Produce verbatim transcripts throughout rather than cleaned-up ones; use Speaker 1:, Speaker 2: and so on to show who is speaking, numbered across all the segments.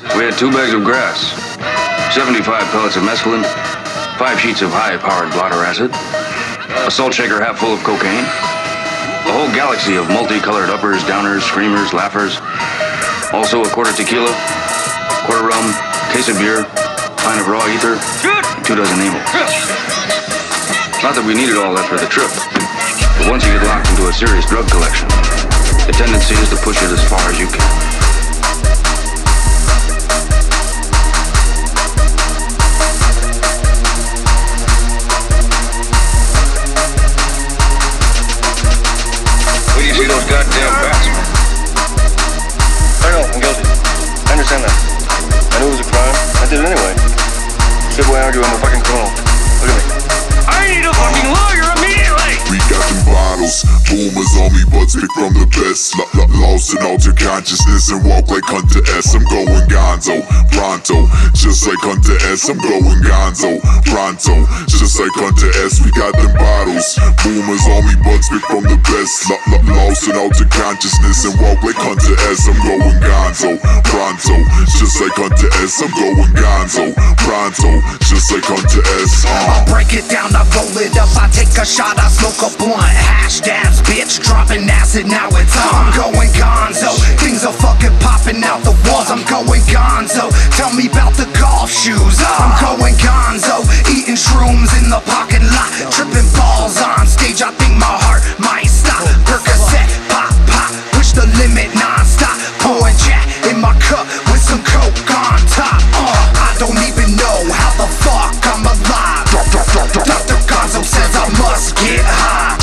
Speaker 1: We had two bags of grass, seventy-five pellets of mescaline, five sheets of high-powered blotter acid, a salt shaker half full of cocaine, a whole galaxy of multicolored uppers, downers, screamers, laughers, also a quarter tequila, quarter rum, case of beer, pint of raw ether, and two dozen amyls. Not that we needed all that for the trip, but once you get locked into a serious drug collection, the tendency is to push it as far as you can. Where do you see those goddamn bats, man?
Speaker 2: I know, I'm guilty. I understand that. I knew it was a crime. I did it anyway. Sit where I argue, I'm a fucking criminal. Look at me.
Speaker 3: I need a fucking lawyer immediately!
Speaker 4: We got them bottles, boomers on me, buds pick from the best. L- l- lost in altered consciousness and walk like Hunter S. I'm going gonzo, pronto, just like Hunter S. I'm going gonzo, pronto, just like Hunter S. We got them bottles, boomers on me, buds pick from the best. L- l- lost in altered consciousness and walk like Hunter S. I'm going gonzo, pronto, just like Hunter S. I'm going gonzo, pronto, just like Hunter S. Uh.
Speaker 5: I'll break it down, I roll it up, I take a shot, I smoke a blunt. Hash dabs, bitch, dropping acid, now it's on. I'm going gonzo, things are fucking popping out the walls. I'm going gonzo, tell me about the golf shoes. I'm going gonzo, eating shrooms in the parking lot, tripping balls on stage, I think my heart might stop. Percocet, pop, pop, push the limit non-stop. Pouring Jack in my cup with some coke on top. uh, I don't even know how the fuck I'm alive. Doctor Gonzo says I must get high.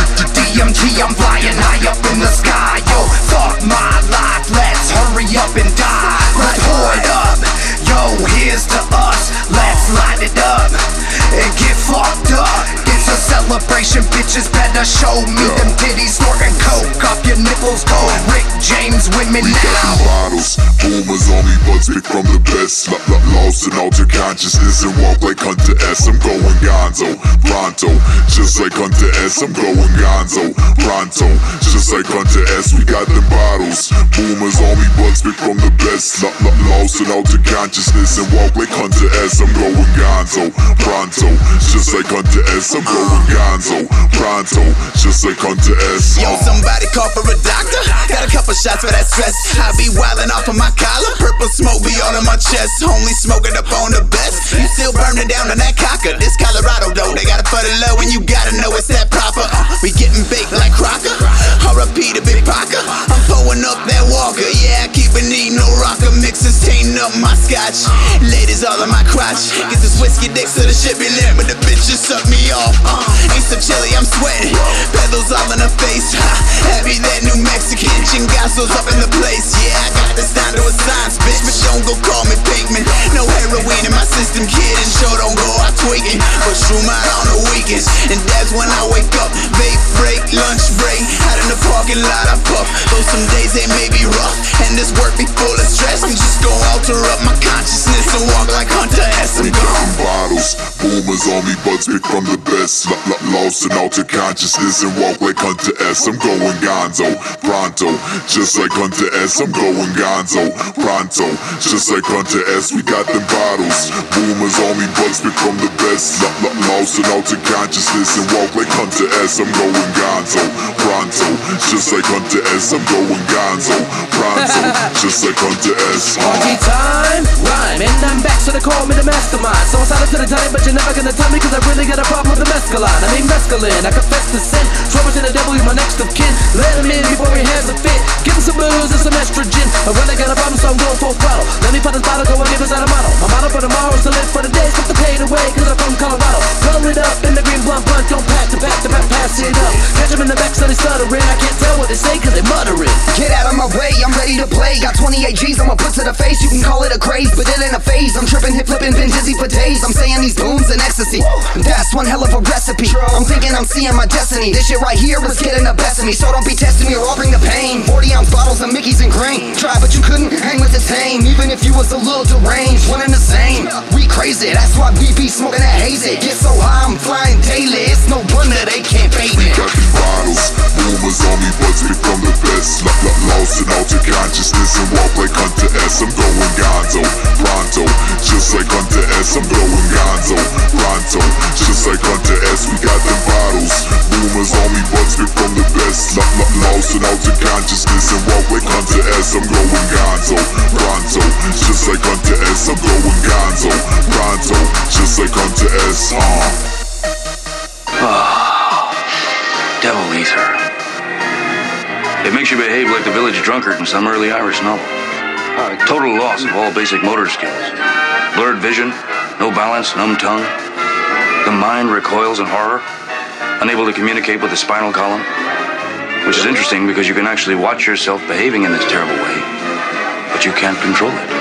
Speaker 5: D M G, I'm flying high up in the sky. Yo, fuck my life, let's hurry up and die. Let's pour it up, yo, here's to us. Let's light it up and get fucked up. It's a celebration, bitches better show me them titties. Snorting coke off your nipples cold. Rick James, women
Speaker 4: We got them
Speaker 5: now.
Speaker 4: bottles, boomers on me, buds pick from the best. L- l- lost in altered consciousness and walk like Hunter S. I'm going gonzo, pronto, just like Hunter S. I'm going gonzo, pronto, just like Hunter S. We got them bottles, boomers on me, buds pick from the best. L- l- lost in altered consciousness and walk like Hunter S. I'm going gonzo, pronto, just like Hunter S. I'm going gonzo, pronto, just like Hunter S.
Speaker 6: Yo, somebody call for a doctor. Got a couple shots for that stress. I be wildin' off of my collar. Purple smoke be all in my chest. Only smoking up on the best. You still burning down on that cocker. This Colorado though, they got it for the low and you gotta know it's that proper. Uh, we getting baked like Crocker. R I P to Big Paca. I'm pulling up that Walker. Yeah, I keep it neat, no rocker. Mixes tainting up my scotch. Ladies all in my crotch. Get this whiskey dick so the shit be lit, but the bitches suck me off. Uh, ain't so chilly, I'm sweating. Pedals all in her face. Ha, happy that New Mexican chingazos up in the place. Yeah, I got this down to a science, bitch. But don't go call me Pinkman. No heroin in my system, kid. And sure don't go out tweaking. But shroom out on the weekends. And that's when I wake up. Vape break, lunch break. Out in the parking lot, I puff. Though some days they may be rough. And this work be full of stress. I'm just gonna alter up my consciousness and walk like Hunter S. I'm
Speaker 4: We got
Speaker 6: gone.
Speaker 4: them bottles, boomers on me, buds pick from the best. L- l- lost in altered consciousness and walk like Hunter S. I'm going gonzo, pronto, just like Hunter S. I'm going gonzo, pronto, just like Hunter S. We got them bottles, boomers on me, buds pick from the best. L- l- lost in altered consciousness and walk like Hunter S. I'm going gonzo, pronto, just like Hunter S. I'm going gonzo, pronto, just like Hunter S.
Speaker 7: Party time, rhyme, and I'm back, so they call me the mastermind. So I started to the time, but you're never gonna tell me, cause I really got a problem with the mescaline. I mean mescaline, I confess to sin. Trouble to the devil, you're my next of kin. Let him in before he has a fit. Give him some booze and some estrogen. I really got a problem, so I'm going full throttle. Let me put this bottle, go and give us out a model. My motto for tomorrow is to live for the day, put the pain away, cause I'm from Colorado. Roll it up in the green blunt blunt, don't pack to back to back, pass it up. Catch him in the back, so they stuttering. I can't tell what they say, cause they muttering.
Speaker 5: Get out of my way, I'm ready to play. Got twenty-eight G's, I'ma put to the face. You can call it a craze, but it ain't a phase. I'm tripping, hip flipping, been dizzy for days. I'm saying these booms and ecstasy. That's one hell of a recipe. I'm thinking I'm seeing my destiny. This shit right here is getting the best of me. So don't be testing me or I'll bring the pain. forty ounce bottles of Mickey's and grain. Try, but you couldn't hang with the tame. Even if you was a little deranged, one and the same. We crazy, that's why we be smoking that hazy. Get so high, I'm flying daily. It's no wonder they can't bait me.
Speaker 4: We got them bottles, boomers Boomers on me, but spit from the best. L- l- lost and out to consciousness and walk like Hunter S. I'm going gonzo, pronto, just like Hunter S. I'm going gonzo, pronto, just like Hunter S. We got them bottles. Boomers on me, but spit from the best. L- l- lost and out to consciousness and walk like Hunter S. I'm going gonzo, pronto, just like Hunter S. I'm going gonzo, pronto, just like Hunter S. Uh.
Speaker 1: Ah, devil ether. It makes you behave like the village drunkard in some early Irish novel. Uh, total loss of all basic motor skills. Blurred vision, no balance, numb tongue. The mind recoils in horror, unable to communicate with the spinal column. Which is interesting because you can actually watch yourself behaving in this terrible way, but you can't control it.